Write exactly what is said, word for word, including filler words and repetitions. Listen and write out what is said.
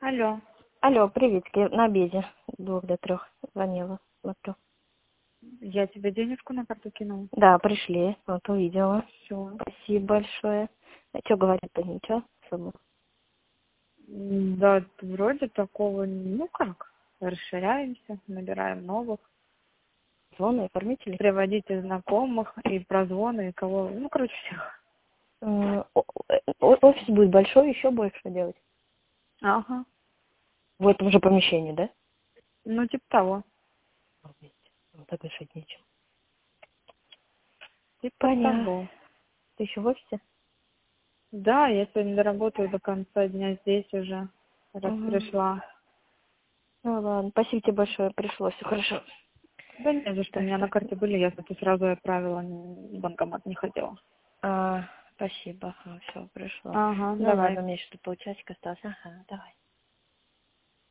Алло. Алло, приветики, на обеде. С двух до трех звонила, смотрю. Я тебе денежку на карту кинула. Да, пришли, вот увидела. Все. Спасибо большое. А что говорят-то, ничего особо? Да, вроде такого, ну как, расширяемся, набираем новых, Звоны оформителей? приводите знакомых и прозвоны, и кого, ну, короче, всех. М, о- о- Офис будет большой, еще больше делать. Ага. В этом же помещении, да? Ну, типа того. Обалдеть. Ну, так дышать нечем. Типа Понятно. того. Ты еще в офисе? Да, я сегодня доработаю до конца дня здесь уже, раз Угу. пришла. Ну ладно, спасибо тебе большое, пришло, все хорошо. Да не за что, у Так меня что, на карте были, я это сразу отправила, н- банкомат не хотела. а, спасибо, все, пришло. Ага, Ну давай. ладно, мне еще полчасика осталось. Ага, давай.